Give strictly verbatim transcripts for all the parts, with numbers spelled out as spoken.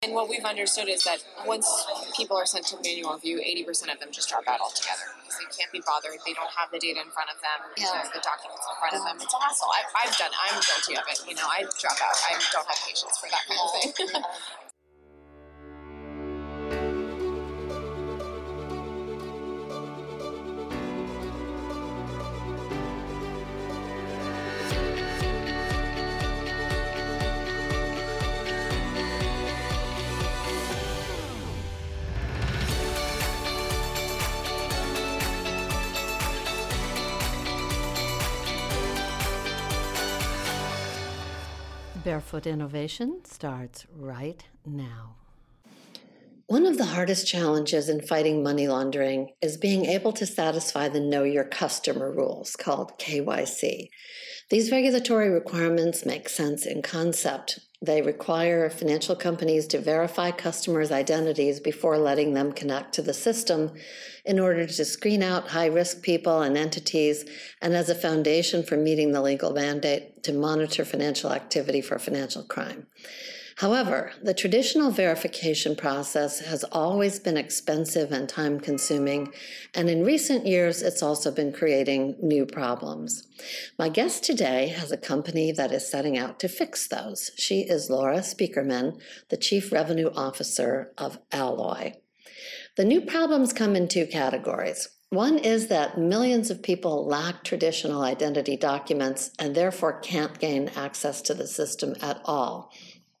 And what we've understood is that once people are sent to manual review, eighty percent of them just drop out altogether because they can't be bothered. They don't have the data in front of them, Yeah. the documents in front of them. It's a hassle. I've, I've done. I'm guilty of it. You know, I drop out. I don't have patience for that kind of thing. Barefoot Innovation starts right now. One of the hardest challenges in fighting money laundering is being able to satisfy the Know Your Customer rules, called K Y C. These regulatory requirements make sense in concept. They require financial companies to verify customers' identities before letting them connect to the system in order to screen out high-risk people and entities, and as a foundation for meeting the legal mandate to monitor financial activity for financial crime. However, the traditional verification process has always been expensive and time-consuming, and in recent years, it's also been creating new problems. My guest today has a company that is setting out to fix those. She is Laura Spiekerman, the Chief Revenue Officer of Alloy. The new problems come in two categories. One is that millions of people lack traditional identity documents and therefore can't gain access to the system at all.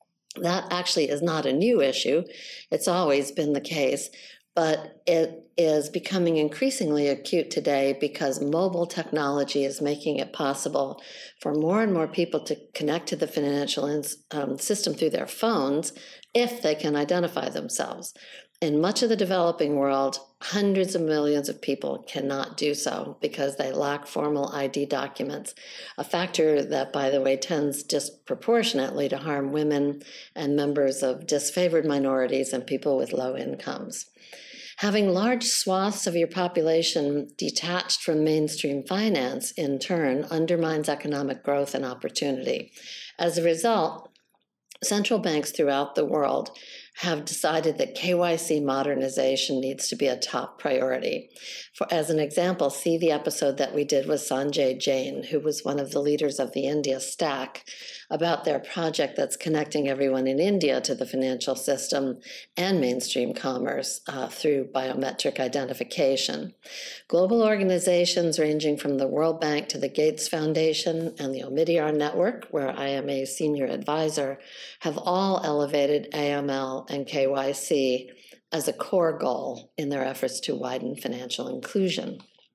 That actually is not a new issue. It's always been the case, but it is becoming increasingly acute today because mobile technology is making it possible for more and more people to connect to the financial um, system through their phones if they can identify themselves. In much of the developing world, hundreds of millions of people cannot do so because they lack formal I D documents, a factor that, by the way, tends disproportionately to harm women and members of disfavored minorities and people with low incomes. Having large swaths of your population detached from mainstream finance, in turn, undermines economic growth and opportunity. As a result, central banks throughout the world have decided that K Y C modernization needs to be a top priority. For, as an example, see the episode that we did with Sanjay Jain, who was one of the leaders of the India Stack, about their project that's connecting everyone in India to the financial system and mainstream commerce uh, through biometric identification. Global organizations ranging from the World Bank to the Gates Foundation and the Omidyar Network, where I am a senior advisor, have all elevated A M L and K Y C as a core goal in their efforts to widen financial inclusion.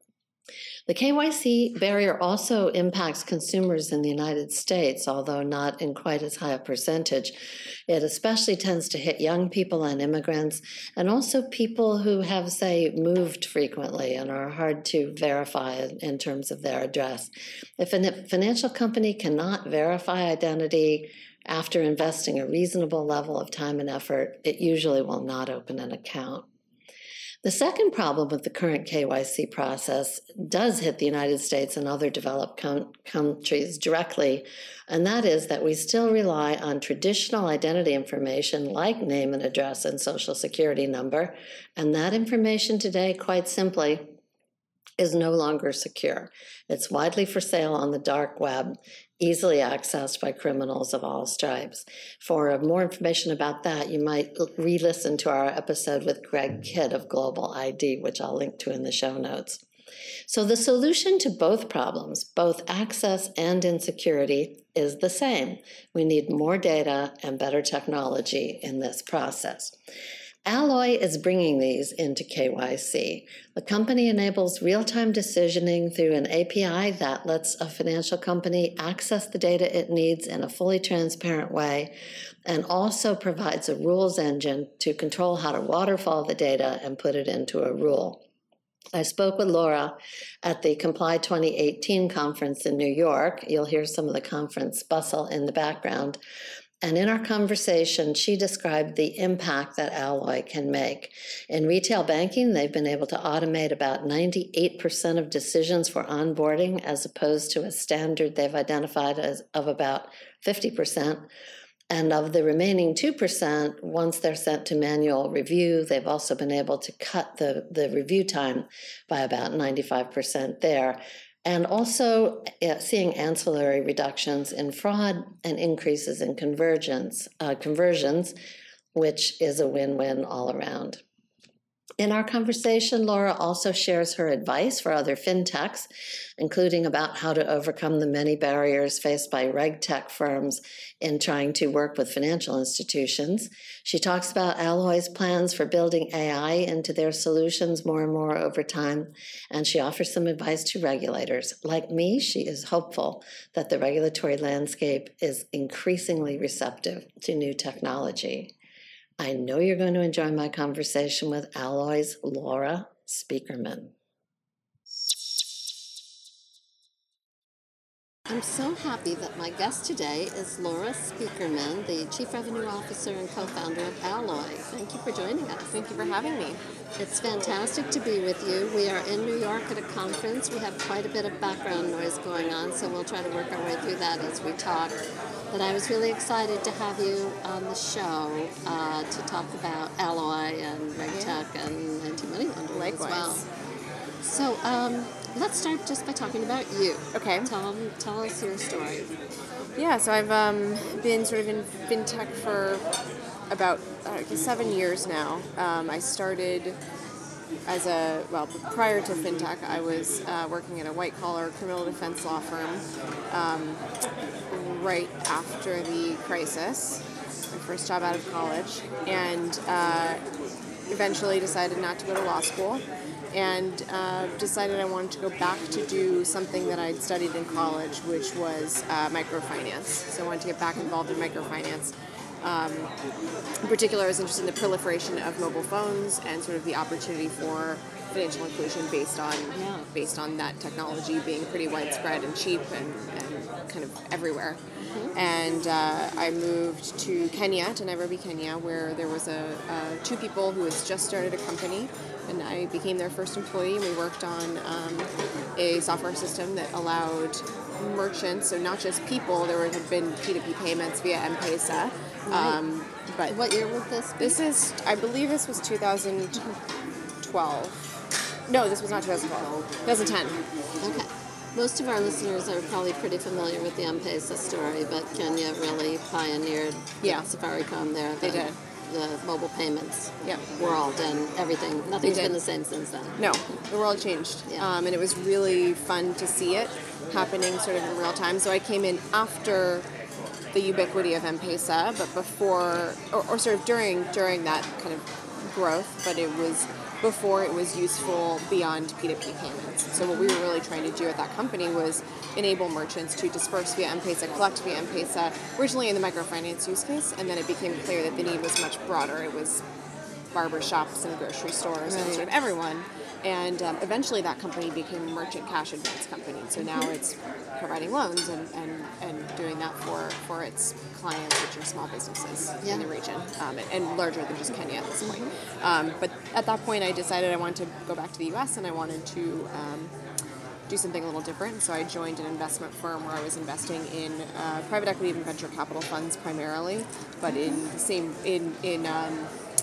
The K Y C barrier also impacts consumers in the United States, although not in quite as high a percentage. It especially tends to hit young people and immigrants, and also people who have, say, moved frequently and are hard to verify in terms of their address. If a financial company cannot verify identity after investing a reasonable level of time and effort, it usually will not open an account. The second problem with the current K Y C process does hit the United States and other developed com- countries directly, and that is that we still rely on traditional identity information like name and address and social security number, and that information today, quite simply, is no longer secure. It's widely for sale on the dark web, easily accessed by criminals of all stripes. For more information about that, you might re-listen to our episode with Greg Kidd of Global I D, which I'll link to in the show notes. So the solution to both problems, both access and insecurity, is the same. We need more data and better technology in this process. Alloy is bringing these into K Y C. The company enables real-time decisioning through an A P I that lets a financial company access the data it needs in a fully transparent way, and also provides a rules engine to control how to waterfall the data and put it into a rule. I spoke with Laura at the Comply twenty eighteen conference in New York. You'll hear some of the conference bustle in the background. And in our conversation, she described the impact that Alloy can make. In retail banking, they've been able to automate about ninety-eight percent of decisions for onboarding, as opposed to a standard they've identified as of about fifty percent. And of the remaining two percent, once they're sent to manual review, they've also been able to cut the, the review time by about ninety-five percent there. And also uh, seeing ancillary reductions in fraud and increases in convergence, uh, conversions, which is a win-win all around. In our conversation, Laura also shares her advice for other fintechs, including about how to overcome the many barriers faced by regtech firms in trying to work with financial institutions. She talks about Alloy's plans for building A I into their solutions more and more over time, and she offers some advice to regulators. Like me, she is hopeful that the regulatory landscape is increasingly receptive to new technology. I know you're going to enjoy my conversation with Alloy's Laura Speakerman. I'm so happy that my guest today is Laura Speakerman, the Chief Revenue Officer and co-founder of Alloy. Thank you for joining us. Thank you for having me. It's fantastic to be with you. We are in New York at a conference. We have quite a bit of background noise going on, so we'll try to work our way through that as we talk. But I was really excited to have you on the show uh, to talk about Alloy and RegTech yeah. and anti-money laundering Likewise. as well. So um, let's start just by talking about you. Okay. Tell, tell us your story. Yeah, so I've um, been sort of in fintech for about uh, seven years now. Um, I started as a, well, prior to fintech, I was uh, working at a white-collar criminal defense law firm um, right after the crisis, my first job out of college, and uh, eventually decided not to go to law school, and uh, decided I wanted to go back to do something that I'd studied in college, which was uh, microfinance. So I wanted to get back involved in microfinance. Um, in particular, I was interested in the proliferation of mobile phones and sort of the opportunity for financial inclusion based on yeah. based on that technology being pretty widespread and cheap and, and kind of everywhere. Mm-hmm. And uh, I moved to Kenya, to Nairobi, Kenya, where there was a, uh, two people who had just started a company, and I became their first employee. And we worked on um, a software system that allowed merchants, so not just people, there would have been P two P payments via M-Pesa. Right. Um, but what year would this be? This is, I believe this was two thousand twelve. No, this was not two thousand twelve. twenty ten. Okay. Most of our listeners are probably pretty familiar with the M-Pesa story, but Kenya really pioneered yeah. Safaricom there. The, they did. The mobile payments yep. world and everything. Nothing's been the same since then. No, the world changed. Yeah. Um, and it was really fun to see it happening sort of in real time. So I came in after the ubiquity of M-Pesa, but before, or, or sort of during during that kind of growth, but it was before it was useful beyond P two P payments. So what we were really trying to do at that company was enable merchants to disperse via M-Pesa, collect via M-Pesa, originally in the microfinance use case, and then it became clear that the need was much broader. It was barber shops and grocery stores right. and sort of everyone. And um, eventually that company became a merchant cash advance company. So now it's providing loans and, and, and doing that for, for its clients, which are small businesses yeah. in the region, um, and, and larger than just Kenya at this point. Um, but at that point I decided I wanted to go back to the U S and I wanted to um, do something a little different. So I joined an investment firm where I was investing in uh, private equity and venture capital funds primarily, but in the same, in, in um,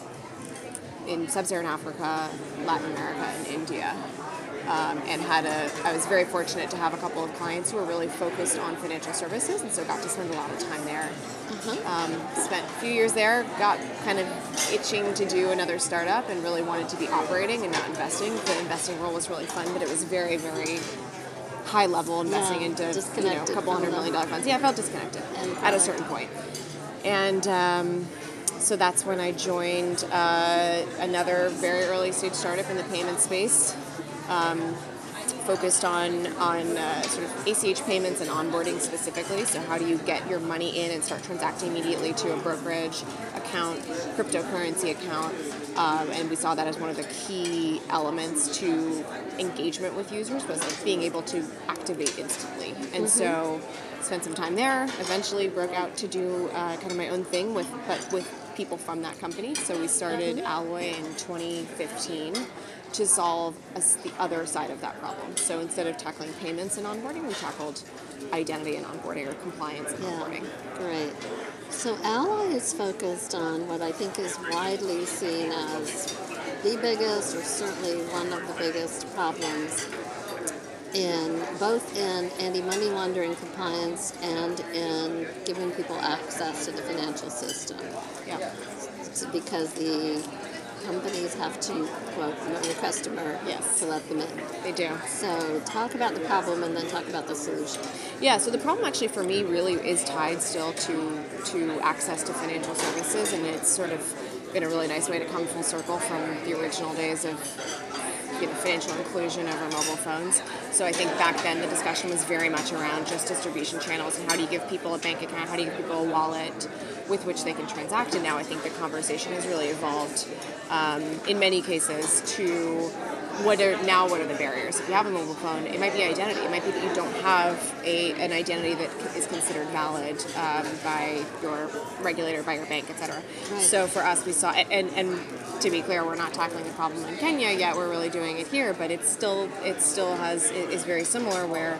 in Sub-Saharan Africa, Latin America, and India. Um, and had a, I was very fortunate to have a couple of clients who were really focused on financial services, and so got to spend a lot of time there. Uh-huh. Um, spent a few years there, got kind of itching to do another startup, and really wanted to be operating and not investing. The investing role was really fun, but it was very, very high level investing yeah, into you know, a couple hundred million dollar funds. Yeah, I felt disconnected at a certain point. And um, so that's when I joined uh, another very early stage startup in the payment space, um, focused on on uh, sort of A C H payments and onboarding specifically. So how do you get your money in and start transacting immediately to a brokerage account, cryptocurrency account, um, and we saw that as one of the key elements to engagement with users, was like being able to activate instantly. And mm-hmm. so spent some time there, eventually broke out to do uh, kind of my own thing with but with people from that company. So we started mm-hmm. Alloy in twenty fifteen to solve a, the other side of that problem. So instead of tackling payments and onboarding, we tackled identity and onboarding, or compliance and yeah, onboarding. Great. So Ally is focused on what I think is widely seen as the biggest, or certainly one of the biggest problems in both in anti-money laundering compliance and in giving people access to the financial system. Yeah. So because the companies have to, quote, know your customer Yes. to let them in. They do. So talk about the problem and then talk about the solution. Yeah, so the problem actually for me really is tied still to to access to financial services, and it's sort of been a really nice way to come full circle from the original days of you know, financial inclusion over mobile phones. So I think back then the discussion was very much around just distribution channels and how do you give people a bank account, how do you give people a wallet with which they can transact, and now I think the conversation has really evolved um, in many cases to what are now what are the barriers. If you have a mobile phone, it might be identity. It might be that you don't have a an identity that is considered valid um, by your regulator, by your bank, et cetera. Right. So for us, we saw, and, and to be clear, we're not tackling the problem in Kenya yet. We're really doing it here, but it's still it still has it is very similar where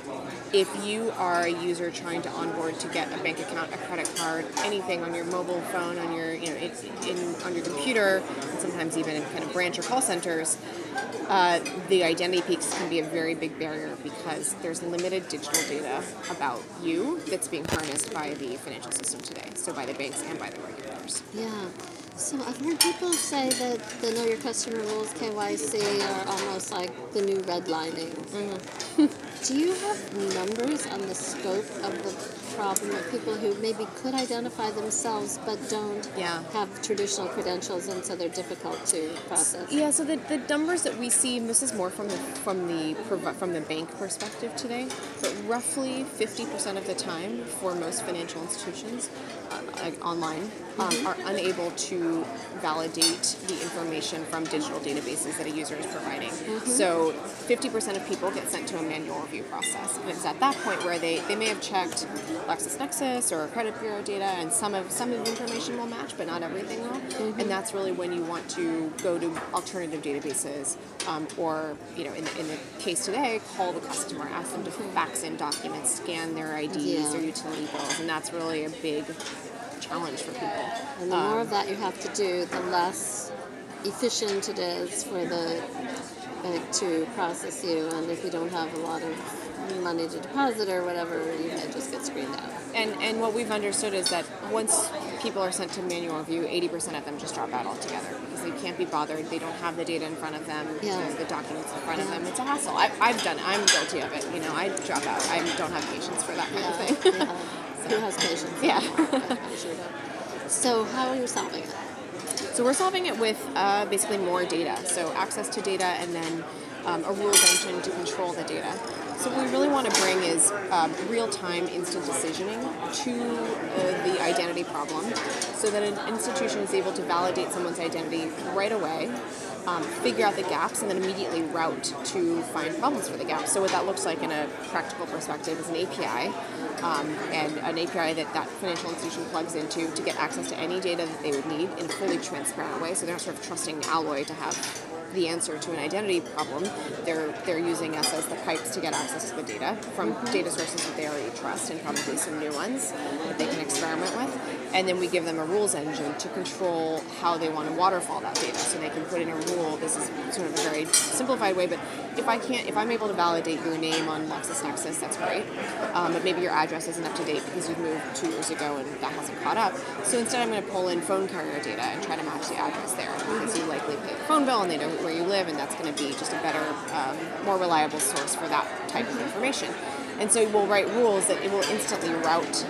if you are a user trying to onboard to get a bank account, a credit card, anything on your mobile phone, on your you know it's in on your computer, and sometimes even in kind of branch or call centers, uh, the identity peaks can be a very big barrier because there's limited digital data about you that's being harnessed by the financial system today, so by the banks and by the regulators. Yeah. So I've heard people say that the Know Your Customer rules, K Y C, are almost like the new redlining. Mm-hmm. Do you have numbers on the scope of the problem of people who maybe could identify themselves but don't Yeah. have traditional credentials and so they're difficult to process? Yeah, so the, the numbers that we see, and this is more from the from the provi- from the bank perspective today, but roughly fifty percent of the time for most financial institutions uh, like online um, Mm-hmm. are unable to validate the information from digital databases that a user is providing. Mm-hmm. So fifty percent of people get sent to a manual review process, and it's at that point where they, they may have checked LexisNexis or credit bureau data, and some of some of the information will match, but not everything will. Mm-hmm. And that's really when you want to go to alternative databases, um, or you know, in the, in the case today, call the customer, ask them to fax in documents, scan their I Ds, Yeah. their utility bills, and that's really a big challenge for people. And the more of that you have to do, the less efficient it is for the bank to process you. And if you don't have a lot of money to deposit or whatever, you may just get screened out. And and what we've understood is that once people are sent to manual review, eighty percent of them just drop out altogether because they can't be bothered. They don't have the data in front of them, Yeah. the, the documents in front of Yeah. them. It's a hassle. I, I've done it. I'm guilty of it. You know, I drop out. I don't have patience for that kind of Yeah, thing. yeah. Who has patience? Yeah. I'm sure don't. So how are you solving it? So we're solving it with uh, basically more data. So access to data and then um, a rules engine to control the data. So what we really want to bring is um, real-time instant decisioning to uh, the identity problem so that an institution is able to validate someone's identity right away, um, figure out the gaps, and then immediately route to find problems for the gaps. So what that looks like in a practical perspective is an A P I, um, and an A P I that that financial institution plugs into to get access to any data that they would need in a fully transparent way, so they're not sort of trusting Alloy to have the answer to an identity problem. They're they're using us as the pipes to get access to the data from data sources that they already trust, and probably some new ones that they can experiment with. And then we give them a rules engine to control how they want to waterfall that data. So they can put in a rule. This is sort of a very simplified way, but if I can't, if I'm able to validate your name on LexisNexis, that's great. Um, but maybe your address isn't up to date because you've moved two years ago and that hasn't caught up. So instead, I'm going to pull in phone carrier data and try to match the address there because you likely pay the phone bill and they know where you live, and that's going to be just a better, um, more reliable source for that type of information. And so we'll write rules that it will instantly route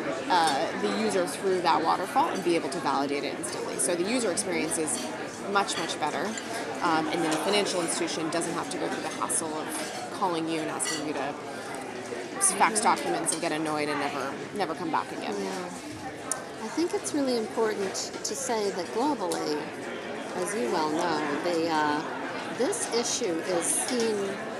uh, the user through that waterfall and be able to validate it instantly. So the user experience is much, much better. Um, and then the financial institution doesn't have to go through the hassle of calling you and asking you to fax documents and get annoyed and never, never come back again. Yeah. I think it's really important to say that globally, as you well know, the uh, this issue is seen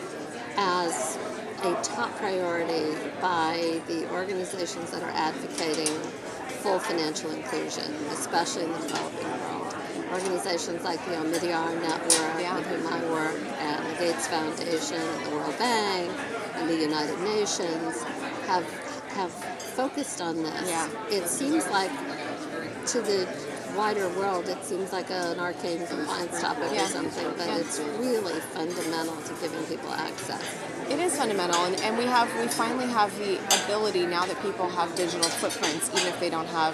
as a top priority by the organizations that are advocating full financial inclusion, especially in the developing world. Organizations like the Omidyar Network, Yeah. with whom I work, and the Gates Foundation, and the World Bank, and the United Nations have have focused on this. Yeah. It seems like to the wider world, it seems like an arcane compliance topic Yeah. or something, but Yeah. it's really fundamental to giving people access. It is fundamental, and, and we have we finally have the ability now that people have digital footprints, even if they don't have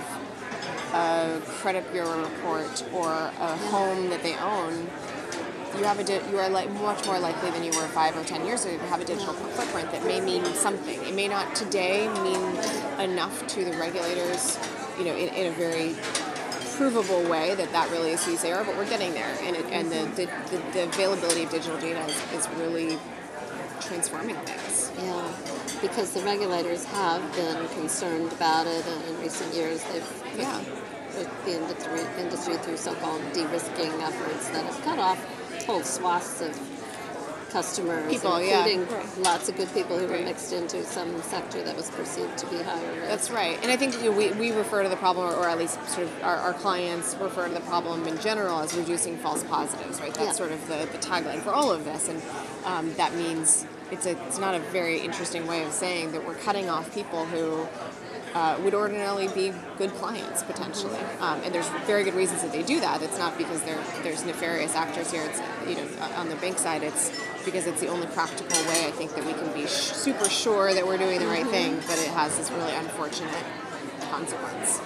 a credit bureau report or a home that they own. You have a di- you are like much more likely than you were five or ten years ago to have a digital footprint that may mean something. It may not today mean enough to the regulators, you know, in, in a very provable way that that really is who they are, but we're getting there, and it, and the, the, the, the availability of digital data is, is really transforming things. Yeah, because the regulators have been concerned about it, and in recent years they've put, Yeah. put the industry, industry through so-called de-risking efforts that have cut off whole swaths of customers, People, yeah. including Right. lots of good people who were Right. mixed into some sector that was perceived to be higher risk. That's right. And I think you know, we, we refer to the problem, or at least sort of our, our clients refer to the problem in general as reducing false positives, right? That's Yeah. sort of the, the tagline for all of this. And um, that means it's, a, it's not a very interesting way of saying that we're cutting off people who uh, would ordinarily be good clients, potentially. Um, and there's very good reasons that they do that. It's not because there there's nefarious actors here. It's, you know, on the bank side, it's because it's the only practical way, I think, that we can be sh- super sure that we're doing the right thing, but it has this really unfortunate consequence.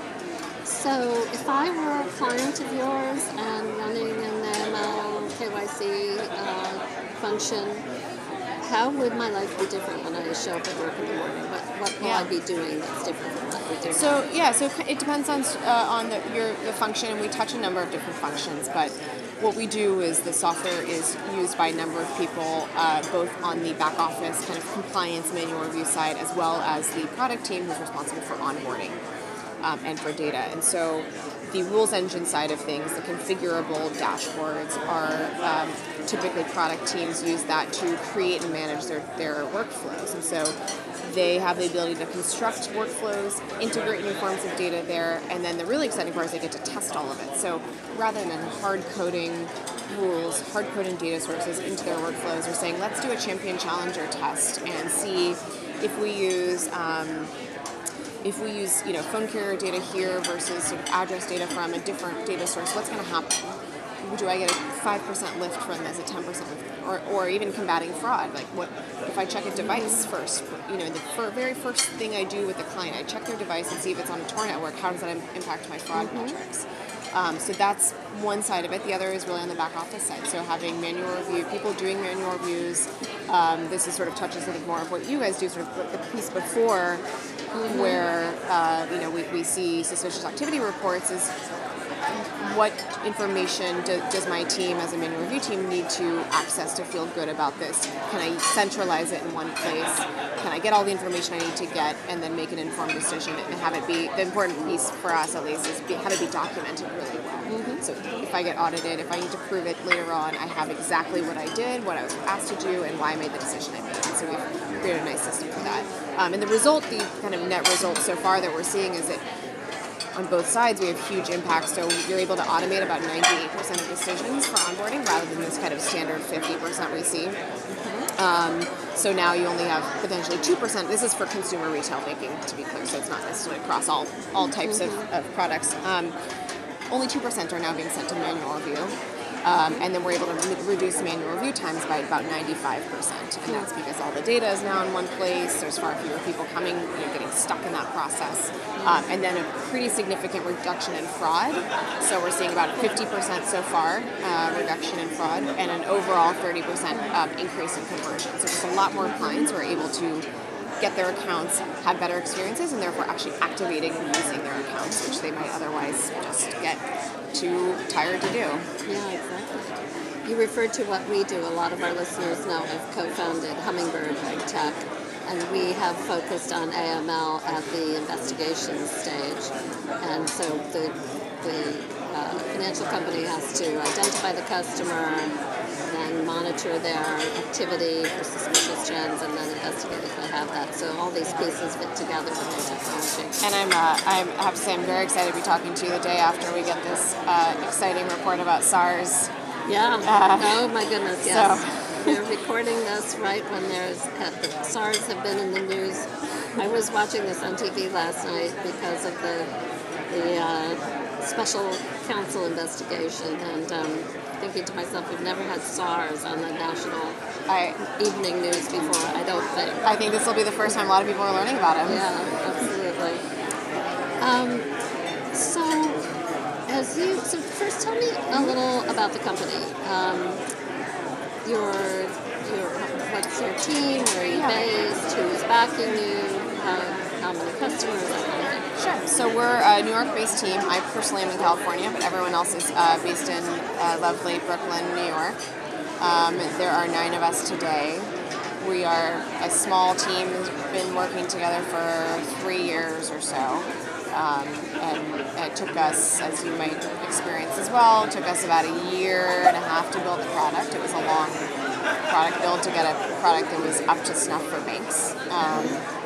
So if I were a client of yours and running an A M L K Y C uh, function, how would my life be different when I show up at work in the morning? What, what will Yeah. I be doing that's different from what we're doing? So yeah, so it depends on uh, on the, your the function, and we touch a number of different functions. But what we do is the software is used by a number of people, uh, both on the back office kind of compliance manual review side, as well as the product team who's responsible for onboarding um, and for data. And so the rules engine side of things, the configurable dashboards, are um, typically product teams use that to create and manage their, their workflows. And so they have the ability to construct workflows, integrate new forms of data there, and then the really exciting part is they get to test all of it. So rather than hard coding rules, hard coding data sources into their workflows, they're saying, let's do a champion challenger test and see if we use um, if we use, you know, phone carrier data here versus sort of address data from a different data source, what's going to happen? Do I get a five percent lift from this, a ten percent lift? Or, or even combating fraud? Like, what if I check a device first? You know, the fir- very first thing I do with the client, I check their device and see if it's on a Tor network. How does that im- impact my fraud mm-hmm. metrics? Um, so that's one side of it. The other is really on the back office side. So having manual review, people doing manual reviews. Um, this is sort of touches I think more of what you guys do, sort of the piece before, mm-hmm. where uh, you know we, we see suspicious activity reports. Is what information do, does my team as a manual review team need to access to feel good about this? Can I centralize it in one place? Can I get all the information I need to get and then make an informed decision and have it be, the important piece for us at least is be, have it be documented really well. Mm-hmm. So if I get audited, if I need to prove it later on, I have exactly what I did, what I was asked to do, and why I made the decision I made. And so we've created a nice system for that. Um, and the result, the kind of net result so far that we're seeing is that on both sides, we have huge impacts. So you're able to automate about ninety-eight percent of decisions for onboarding rather than this kind of standard fifty percent we see. Mm-hmm. Um, so now you only have potentially two percent. This is for consumer retail banking, to be clear, so it's not necessarily across all, all types mm-hmm. of, of products. Um, only two percent are now being sent to manual review. Um, and then we're able to re- reduce manual review times by about ninety-five percent. And that's because all the data is now in one place. There's far fewer people coming, you know, getting stuck in that process. Um, and then a pretty significant reduction in fraud. So we're seeing about fifty percent so far uh, reduction in fraud and an overall thirty percent um, increase in conversion. So just a lot more clients who are able to get their accounts, have better experiences, and therefore actually activating and using their accounts, which they might otherwise just get too tired to do. Yeah, exactly. You referred to what we do. A lot of our listeners know I've co-founded Hummingbird Tech, and we have focused on A M L at the investigation stage. And so the, the uh, financial company has to identify the customer, then monitor their activity for suspicious trends, and then investigate if they have that. So all these pieces fit together with the technology. And I'm, uh, I'm, I have to say, I'm very excited to be talking to you the day after we get this uh, exciting report about SARS. Yeah. Uh, oh my goodness. Yes. So we're recording this right when there's uh, the SARS have been in the news. I was watching this on T V last night because of the the uh, special counsel investigation, and um, thinking to myself, we've never had SARS on the national I evening news before. I don't think. I think this will be the first time a lot of people are learning about him. Yeah, absolutely. Um, so, as you, so first tell me a little about the company. Um, your, your, what's your team? Where are you Yeah. based? Who's backing you? How, how many customers? That kind of thing. Sure. So we're a New York-based team. I personally am in California, but everyone else is uh, based in uh, lovely Brooklyn, New York. Um, there are nine of us today. We are a small team who's been working together for three years or so. Um, and it took us, as you might experience as well, it took us about a year and a half to build the product. It was a long product build to get a product that was up to snuff for banks. Um,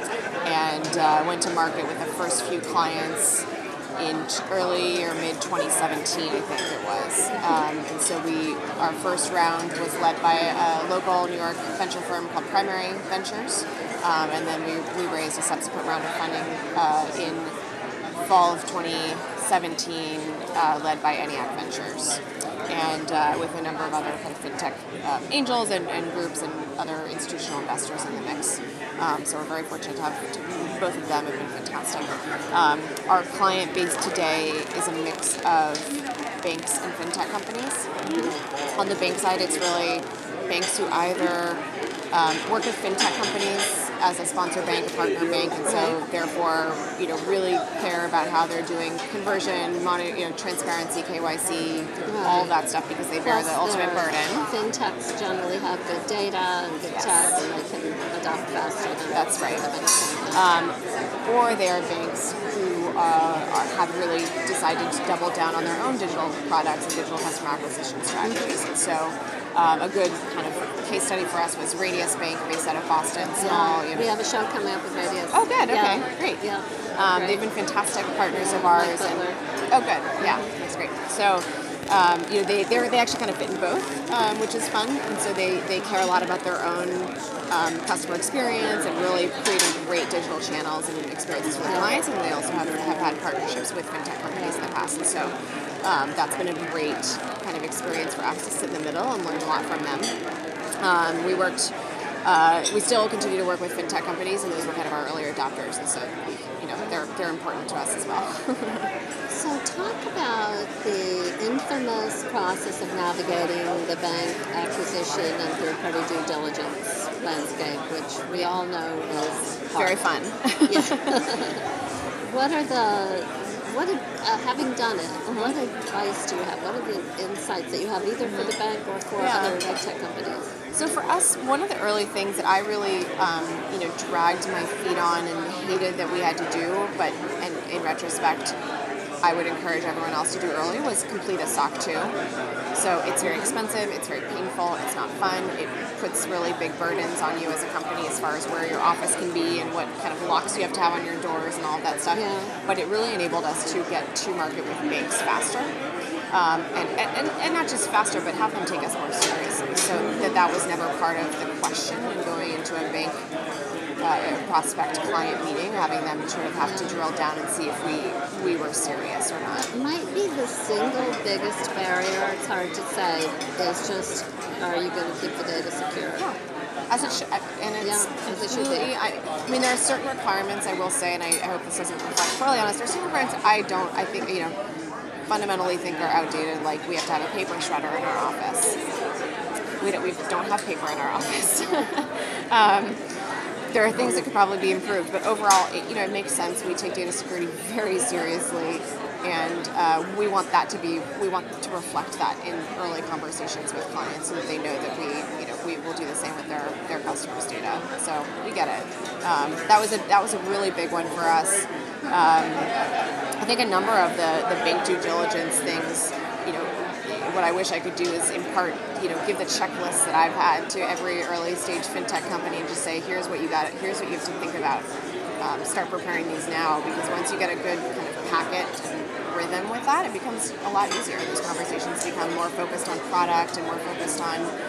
and uh, went to market with the first few clients in early or mid twenty seventeen, I think it was. Um, and so we, our first round was led by a local New York venture firm called Primary Ventures. Um, and then we, we raised a subsequent round of funding uh, in fall of twenty seventeen, uh, led by ENIAC Ventures. And uh, with a number of other kind of fintech uh, angels and, and groups and other institutional investors in the mix. Um, so we're very fortunate to have to, both of them have been fantastic. Um, our client base today is a mix of banks and fintech companies. Mm-hmm. On the bank side, it's really banks who either um, work with fintech companies as a sponsor bank, a partner bank, and so therefore, you know, really care about how they're doing conversion, monitor, you know, transparency, K Y C, right. all of that stuff, because they bear Plus the ultimate burden. Fintechs generally have good data and good Yes. tech, and they can adopt faster than That's right. the banks. Um, or they are banks who uh, are, have really decided to double down on their own digital products and digital customer acquisition strategies. And so um, a good kind of case study for us was Radius Bank, based out of Boston, small. Yeah. You know. We have a show coming up with Radius. Oh, good. Okay, Yeah. great. Yeah. Um, Great. they've been fantastic partners of ours. Mike And, Butler. oh, good. Yeah, that's great. So, um, you know, they they they actually kind of fit in both, um, which is fun. And so they, they care a lot about their own um, customer experience and really creating great digital channels and experiences for their clients. And they also have, have had partnerships with fintech companies in the past. And so um, that's been a great kind of experience for us to sit in the middle and learn a lot from them. Um, we worked. Uh, we still continue to work with fintech companies, and those were kind of our earlier adopters, and so you know they're they're important to us as well. So talk about the infamous process of navigating the bank acquisition and third-party due diligence landscape, which we all know is hard. Very fun. Yeah. What are the what did, uh, having done it, what advice do you have? What are the insights that you have either for the bank or for Yeah. other ed tech companies? So for us, one of the early things that I really, um, you know, dragged my feet on and hated that we had to do, but and in retrospect, I would encourage everyone else to do early, was complete a S O C two. So it's very expensive, it's very painful, it's not fun, it puts really big burdens on you as a company as far as where your office can be and what kind of locks you have to have on your doors and all of that stuff. Yeah. But it really enabled us to get to market with banks faster. Um, and, and, and not just faster, but have them take us more seriously. So that that was never part of the question in going into a bank uh, prospect client meeting, having them sort of have to drill down and see if we, we were serious or not. Might be the single biggest barrier, it's hard to say, is just, are you going to keep the data secure? Yeah. As it should, and it's Yeah, as it should be. completely, I, I mean, there are certain requirements, I will say, and I, I hope this doesn't reflect poorly on us, there are certain requirements I don't, I think, you know, fundamentally think are outdated, like we have to have a paper shredder in our office. We don't, we don't have paper in our office. um, there are things that could probably be improved, but overall, it, you know, it makes sense. We take data security very seriously, and uh, we want that to be, we want to reflect that in early conversations with clients, so that they know that we, you know, we will do the same with their, their customers' data. So we get it. Um, that was a that was a really big one for us. Um, I think a number of the, the bank due diligence things, you know, what I wish I could do is impart, you know, give the checklist that I've had to every early stage fintech company and just say, here's what you got, here's what you have to think about. Um, start preparing these now, because once you get a good kind of packet and rhythm with that, it becomes a lot easier. Those conversations become more focused on product and more focused on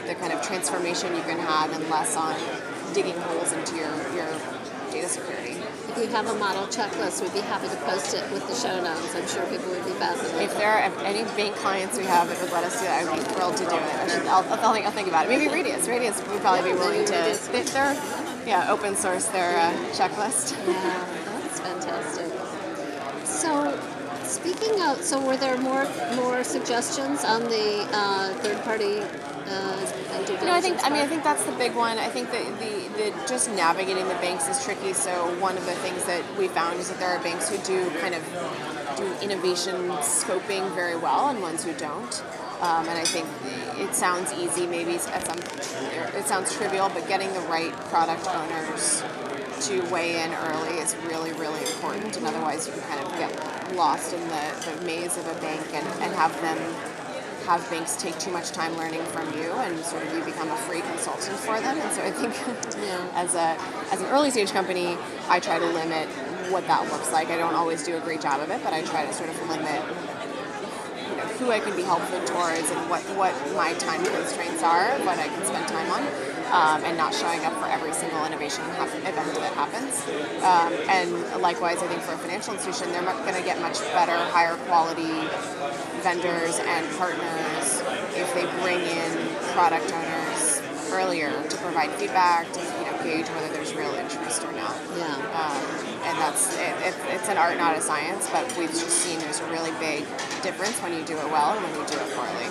the kind of transformation you can have and less on digging holes into your, your data security. If you have a model checklist, we'd be happy to post it with the show notes. I'm sure people would be fascinated. If there are any bank clients we have that would let us do that, I'd be thrilled to do it. I should, I'll, I'll, think, I'll think about it. Maybe Radius. Radius would probably be willing to. They, they're, yeah, open source their uh, checklist. Yeah, that's fantastic. So, speaking of, so were there more more suggestions on the uh, third party? Uh, you know, I think. I mean, I think that's the big one. I think that the, the just navigating the banks is tricky. So one of the things that we found is that there are banks who do kind of do innovation scoping very well, and ones who don't. Um, and I think it sounds easy, maybe at some, it sounds trivial, but getting the right product owners to weigh in early is really, really important. And otherwise, you can kind of get lost in the, the maze of a bank and, and have them. have banks take too much time learning from you, and sort of you become a free consultant for them. And so I think yeah. as a as an early stage company, I try to limit what that looks like. I don't always do a great job of it, but I try to sort of limit, you know, who I can be helpful towards and what, what my time constraints are, what I can spend time on, um, and not showing up for every single innovation event that happens. Um, and likewise, I think for a financial institution, they're going to get much better, higher quality vendors and partners if they bring in product owners earlier to provide feedback, to, you know, gauge whether there's real interest or not. Yeah. Um, and that's it, it, it's an art, not a science, but we've just seen there's a really big difference when you do it well and when you do it poorly.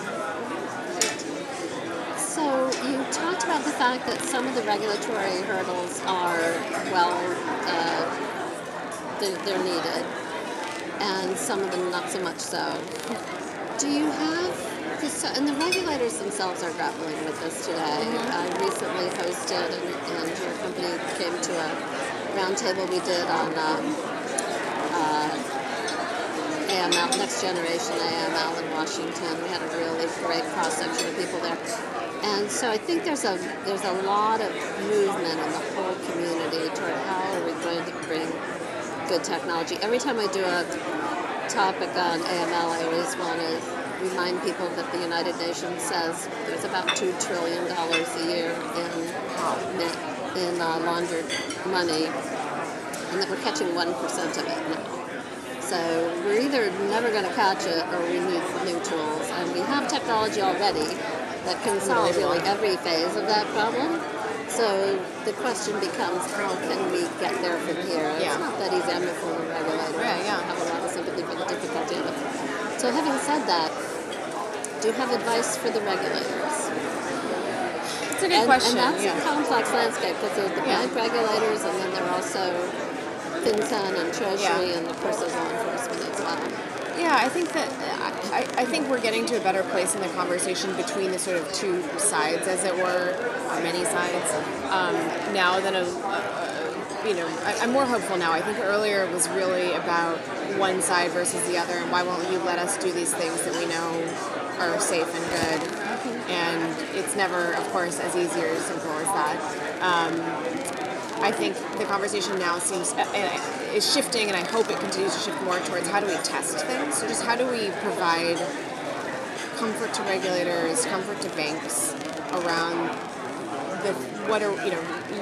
So you talked about the fact that some of the regulatory hurdles are, well, uh, they're, they're needed, and some of them not so much so. Do you have, and the regulators themselves are grappling with this today. Mm-hmm. I recently hosted, and, and your company came to a roundtable we did on um, uh, A M L, Next Generation A M L in Washington. We had a really great cross-section of people there. And so I think there's a there's a lot of movement in the whole community toward how are we going to bring good technology. Every time I do a topic on A M L, I always want to remind people that the United Nations says there's about two trillion dollars a year in in uh, laundered money, and that we're catching one percent of it now. So we're either never going to catch it or we need new tools. And we have technology already that can solve really every phase of that problem. So the question becomes, how can we get there from here? It's yeah. not that easy. I'm a former regulator. Yeah, yeah. I have a lot of sympathy for the difficulty of it. So having said that, do you have advice for the regulators? It's a good and, question. And that's yeah. a complex landscape because there's the yeah. bank regulators, and then there are also FinCEN and Treasury, yeah. and of course there's law enforcement as well. Yeah, I think that I, I think we're getting to a better place in the conversation between the sort of two sides, as it were, or many sides. Um, now than a, a you know, I, I'm more hopeful now. I think earlier it was really about one side versus the other, and why won't you let us do these things that we know are safe and good? Mm-hmm. And it's never, of course, as easy or as simple as that. Um, I think the conversation now seems uh, is shifting, and I hope it continues to shift more towards how do we test things. So just how do we provide comfort to regulators, comfort to banks around the what are you know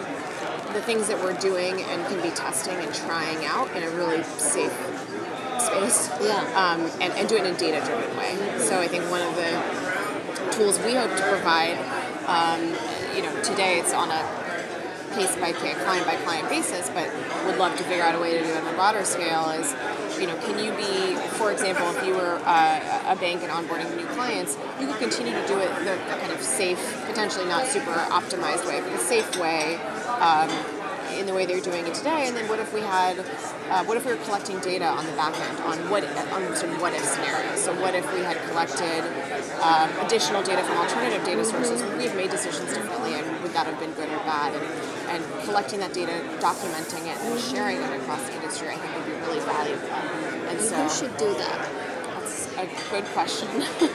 the things that we're doing and can be testing and trying out in a really safe space. Yeah. Um, and, and do it in a data-driven way. So I think one of the tools we hope to provide, um, you know, today it's on a case by case, client by client basis, but would love to figure out a way to do it on a broader scale is, you know, can you be, for example, if you were uh, a bank and onboarding new clients, you could continue to do it the, the kind of safe, potentially not super optimized way, but the safe way, um, in the way that you're doing it today. And then what if we had, uh, what if we were collecting data on the back end on what on some what if scenarios? So what if we had collected um, additional data from alternative data sources? Would we have made decisions differently, and would that have been good or bad? And, and collecting that data, documenting it, and sharing it across the industry, I think would be really valuable. And, and so who should do that? That's a good question.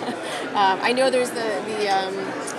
um, I know there's the the. Um,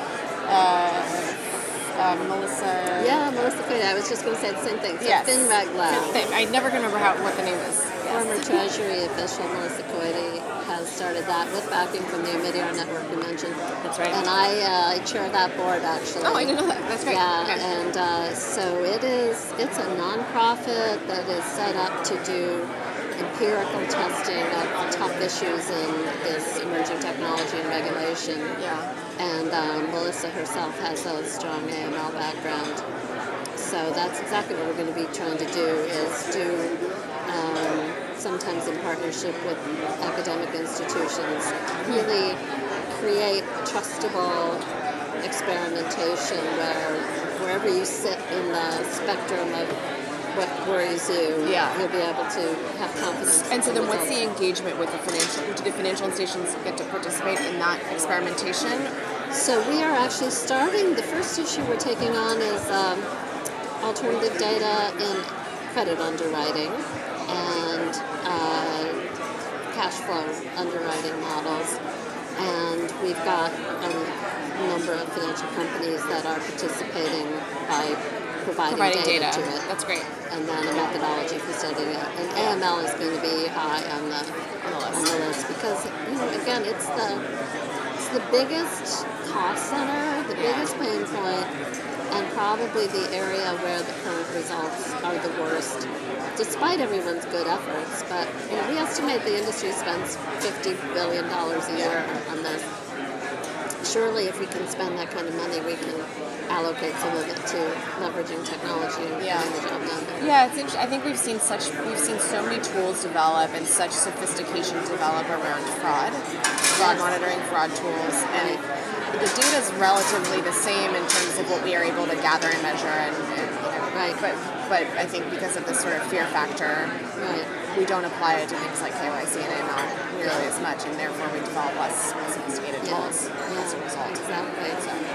uh, Uh, Melissa. Yeah, Melissa Quaid. I was just going to say the same thing. So yes. FinReg Lab. I never can remember how what the name is. Yeah. former Treasury official, Melissa Coity, has started that with backing from the Omidyar Network you mentioned. That's right. And I, uh, I chair that board, actually. Oh, I didn't know that. That's great. Yeah, Okay. and uh, so it is, it's a nonprofit that is set up to do empirical testing of top issues in this emerging technology and regulation. Yeah. And um, Melissa herself has a strong A M L background. So that's exactly what we're going to be trying to do, is do, um, sometimes in partnership with academic institutions, really create trustable experimentation where wherever you sit in the spectrum of what worries you, Yeah. you'll be able to have confidence. And so in then what's the results. engagement with the financial, do the financial institutions get to participate in that experimentation? So we are actually starting, the first issue we're taking on is um, alternative data in credit underwriting and uh, cash flow underwriting models. And we've got a number of financial companies that are participating by providing, Providing data, data. to it. That's great. And then a methodology for studying it. And A M L is going to be high on the, On the list. on the list because, you know, again, it's the it's the biggest cost center, the Yeah. biggest pain point, and probably the area where the current results are the worst, despite everyone's good efforts. But you know, we estimate the industry spends fifty billion dollars a year on this. Surely, if we can spend that kind of money, we can allocate some of it to leveraging technology and Yeah. getting the job done. Yeah, it's interesting. I think we've seen such we've seen so many tools develop and such sophistication develop around fraud, fraud Yes. monitoring, fraud tools, and the data is relatively the same in terms of what we are able to gather and measure, and, and you know, Right. But but I think because of this sort of fear factor, Right. we don't apply it to things like K Y C and A M L nearly as much, and therefore we develop less sophisticated Yeah. tools Yeah. as a result. Exactly.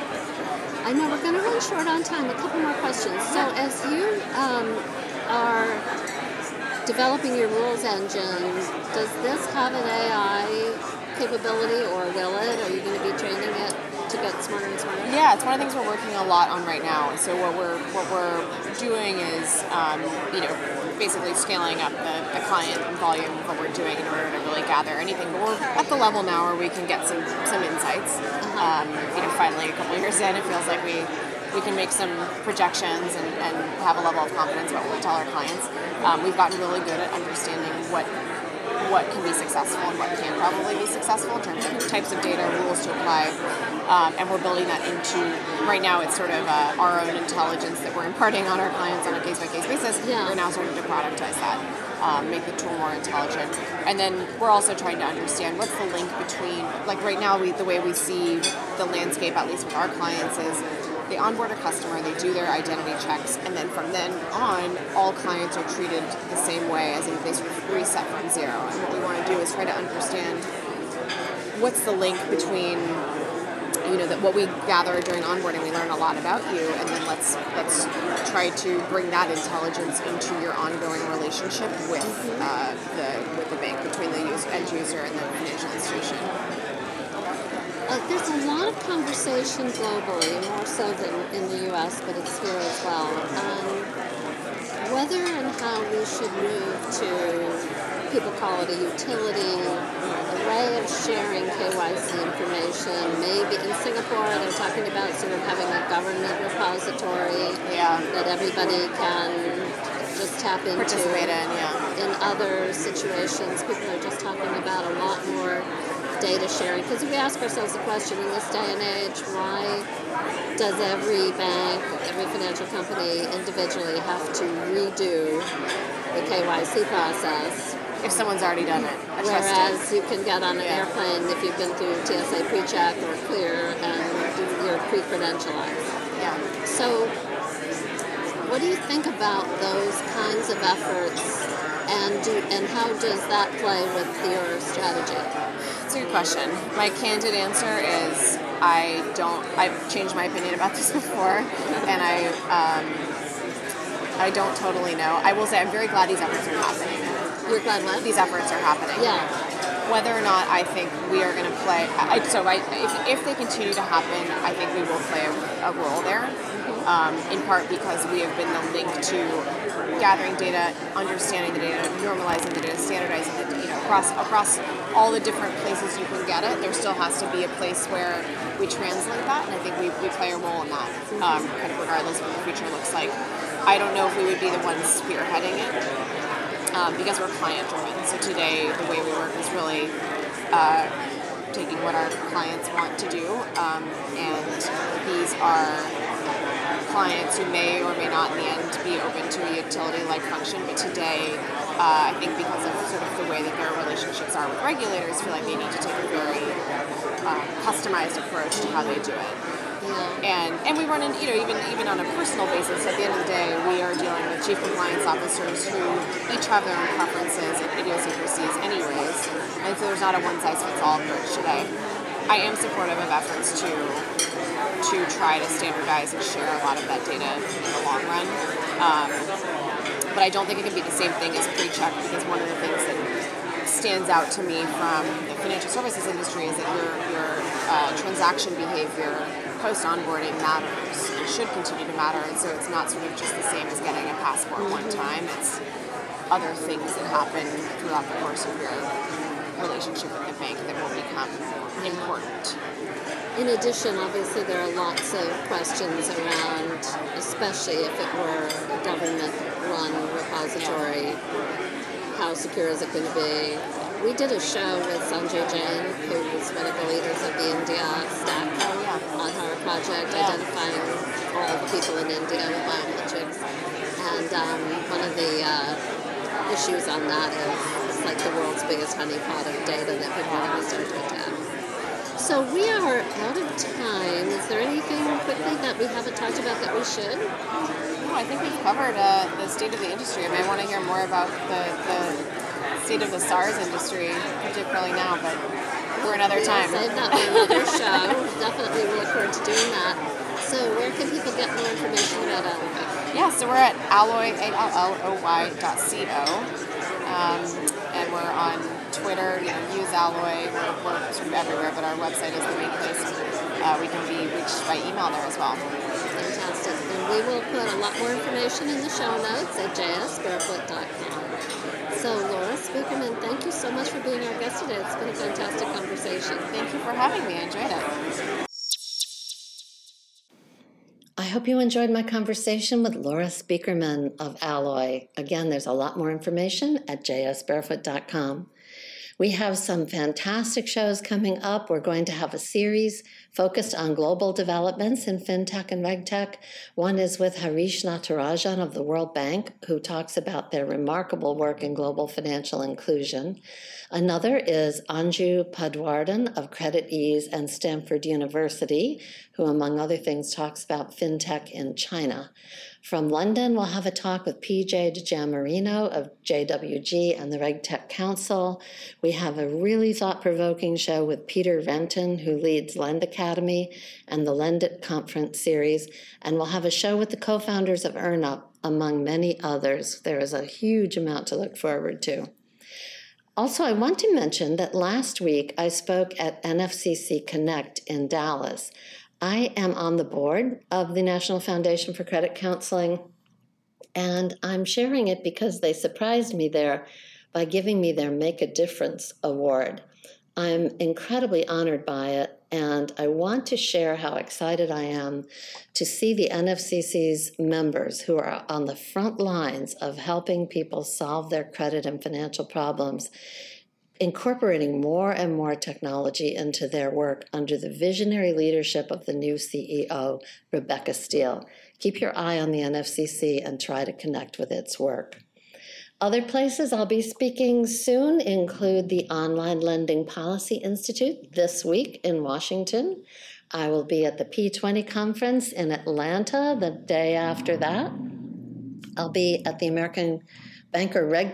I know we're going to run short on time. A couple more questions. So, as you um, are developing your rules engine, does this have an A I capability, or will it? Are you going to be training it to get smarter and smarter? Yeah, it's one of the things we're working a lot on right now. So what we're what we're doing is, um, you know, basically scaling up the, the client volume of what we're doing in order to really gather anything. But we're at the level now where we can get some some insights. Um, you know, finally, a couple of years in, it feels like we we can make some projections and, and have a level of confidence about what we tell our clients. Um, we've gotten really good at understanding what what can be successful and what can probably be successful in terms of types of data, rules to apply, um, and we're building that into, right now it's sort of uh, our own intelligence that we're imparting on our clients on a case-by-case basis. Yeah. We're now starting to productize that, um, make the tool more intelligent. And then we're also trying to understand what's the link between, like right now we, the way we see the landscape, at least with our clients, is they onboard a customer, they do their identity checks, and then from then on, all clients are treated the same way, as if they sort of reset from zero. And what we want to do is try to understand what's the link between, you know, that what we gather during onboarding, we learn a lot about you, and then let's let's try to bring that intelligence into your ongoing relationship with uh, the with the bank, between the use, end user and the financial institution. Uh, there's a lot of conversation globally, more so than in the U S, but it's here as well, on whether and how we should move to, people call it a utility, a way of sharing K Y C information. Maybe in Singapore, they're talking about sort of having a government repository Yeah. that everybody can just tap into. Participate in, yeah. In other situations, people are just talking about a lot more data sharing, because we ask ourselves the question in this day and age, why does every bank, every financial company individually have to redo the K Y C process, If someone's already done it, a whereas trusted. you can get on an Yeah. airplane if you've been through T S A PreCheck or Clear and you're pre-credentialized. Yeah. So what do you think about those kinds of efforts, and do, and how does that play with your strategy? That's a good question. My candid answer is I don't. I've changed my opinion about this before, and I um, I don't totally know. I will say I'm very glad these efforts are happening. You're glad what? These efforts are happening. Yeah. Whether or not I think we are going to play, I, so I, if, if they continue to happen, I think we will play a, a role there. um, in part because we have been the link to gathering data, understanding the data, normalizing the data, standardizing the data, you know, across across all the different places you can get it. There still has to be a place where we translate that, and I think we, we play a role in that, um, kind of regardless of what the future looks like. I don't know if we would be the ones spearheading it, um, because we're client-driven. So today, the way we work is really uh, taking what our clients want to do, um, and these are clients who may or may not in the end be open to a utility-like function, but today, uh, I think because of sort of the way that their relationships are with regulators, feel like they need to take a very uh, customized approach to how they do it. Yeah. And and we run in, you know, even even on a personal basis, at the end of the day, we are dealing with chief compliance officers who each have their own preferences and idiosyncrasies anyways, and so there's not a one-size-fits-all approach today. I am supportive of efforts to to try to standardize and share a lot of that data in the long run. Um, but I don't think it can be the same thing as pre-check, because one of the things that stands out to me from the financial services industry is that your, your uh, transaction behavior post-onboarding matters. It should continue to matter, and so it's not sort of just the same as getting a passport one time. It's other things that happen throughout the course of your relationship with the bank that will become important. In addition, obviously, there are lots of questions around, especially if it were a government-run repository, how secure is it going to be? We did a show with Sanjay Jain, who was one of the leaders of the India stack oh, yeah. on our project, yeah. identifying all the people in India with biometrics. And um, one of the uh, issues on that is it's like the world's biggest honeypot of data that people are going to start to attack. So we are out of time. Is there anything quickly that we haven't talked about that we should? No, I think we've covered uh, the state of the industry. I mean, I want to hear more about the, the state of the SARS industry, particularly now, but for another we'll time. Save that for another show. Definitely look forward to doing that. So where can people get more information about Alloy? Yeah, so we're at alloy, A L L O Y dot C O. Um, and we're on Twitter, you know, use Alloy. We're, we're sort of everywhere, but our website is the main place. Uh, we can be reached by email there as well. Fantastic. And we will put a lot more information in the show notes at j s barefoot dot com. So, Laura Spiekermann, thank you so much for being our guest today. It's been a fantastic conversation. Thank you for having me. I enjoyed it. I hope you enjoyed my conversation with Laura Spiekermann of Alloy. Again, there's a lot more information at j s barefoot dot com. We have some fantastic shows coming up. We're going to have a series focused on global developments in FinTech and RegTech. One is with Harish Natarajan of the World Bank, who talks about their remarkable work in global financial inclusion. Another is Anju Padwardan of Credit Ease and Stanford University, who, among other things, talks about FinTech in China. From London, we'll have a talk with P J DiGiamarino of J W G and the RegTech Council. We have a really thought-provoking show with Peter Renton, who leads Lend Academy and the Lend It Conference series. And we'll have a show with the co-founders of EarnUp, among many others. There is a huge amount to look forward to. Also, I want to mention that last week I spoke at N F C C Connect in Dallas. I am on the board of the National Foundation for Credit Counseling, and I'm sharing it because they surprised me there by giving me their Make a Difference award. I'm incredibly honored by it, and I want to share how excited I am to see the N F C C's members who are on the front lines of helping people solve their credit and financial problems, incorporating more and more technology into their work under the visionary leadership of the new C E O, Rebecca Steele. Keep your eye on the N F C C and try to connect with its work. Other places I'll be speaking soon include the Online Lending Policy Institute this week in Washington. I will be at the P twenty conference in Atlanta the day after that. I'll be at the American Banker RegTech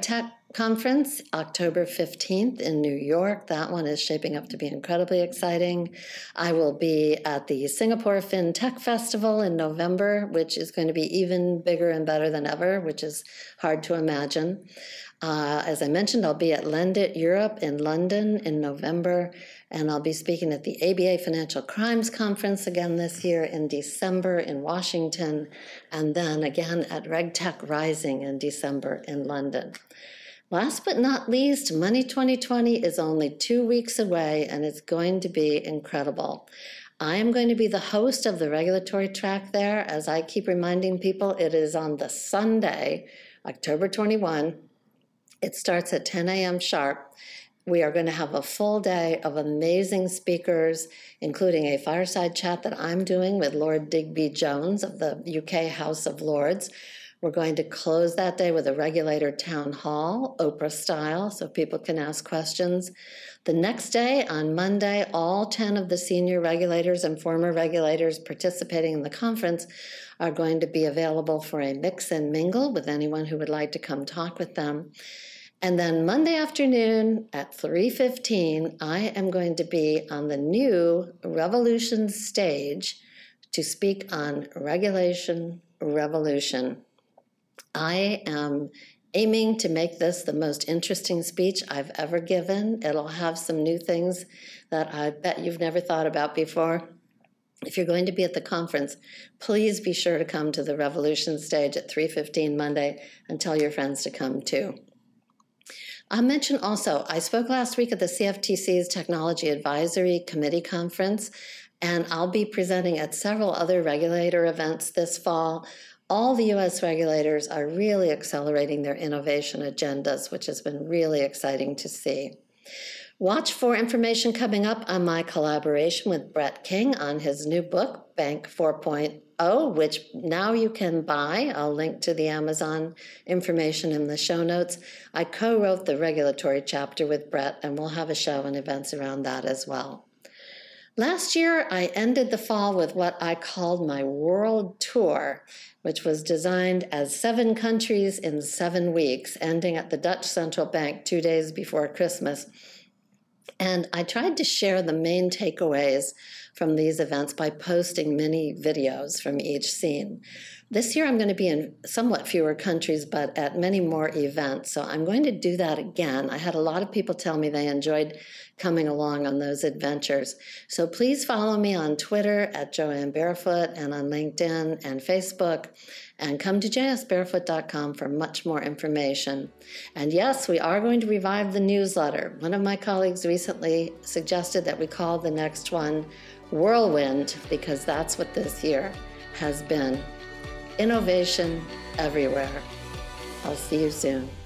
conference, October fifteenth in New York. That one is shaping up to be incredibly exciting. I will be at the Singapore FinTech Festival in November, which is going to be even bigger and better than ever, which is hard to imagine. Uh, as I mentioned, I'll be at Lendit Europe in London in November, and I'll be speaking at the A B A Financial Crimes Conference again this year in December in Washington, and then again at RegTech Rising in December in London. Last but not least, Money twenty twenty is only two weeks away, and it's going to be incredible. I am going to be the host of the regulatory track there. As I keep reminding people, it is on the Sunday, October twenty-first. It starts at ten a.m. sharp. We are going to have a full day of amazing speakers, including a fireside chat that I'm doing with Lord Digby Jones of the U K House of Lords. We're going to close that day with a regulator town hall, Oprah style, so people can ask questions. The next day, on Monday, all ten of the senior regulators and former regulators participating in the conference are going to be available for a mix and mingle with anyone who would like to come talk with them. And then Monday afternoon at three fifteen, I am going to be on the new Revolution stage to speak on Regulation Revolution. I am aiming to make this the most interesting speech I've ever given. It'll have some new things that I bet you've never thought about before. If you're going to be at the conference, please be sure to come to the Revolution stage at three fifteen Monday and tell your friends to come too. I'll mention also, I spoke last week at the C F T C's Technology Advisory Committee Conference, and I'll be presenting at several other regulator events this fall. All the U S regulators are really accelerating their innovation agendas, which has been really exciting to see. Watch for information coming up on my collaboration with Brett King on his new book, Bank four point oh, which now you can buy. I'll link to the Amazon information in the show notes. I co-wrote the regulatory chapter with Brett, and we'll have a show and events around that as well. Last year, I ended the fall with what I called my world tour, which was designed as seven countries in seven weeks, ending at the Dutch Central Bank two days before Christmas. And I tried to share the main takeaways from these events by posting mini videos from each scene. This year I'm going to be in somewhat fewer countries, but at many more events, so I'm going to do that again. I had a lot of people tell me they enjoyed coming along on those adventures. So please follow me on Twitter at Joanne Barefoot and on LinkedIn and Facebook, and come to j s barefoot dot com for much more information. And yes, we are going to revive the newsletter. One of my colleagues recently suggested that we call the next one Whirlwind, because that's what this year has been. Innovation everywhere. I'll see you soon.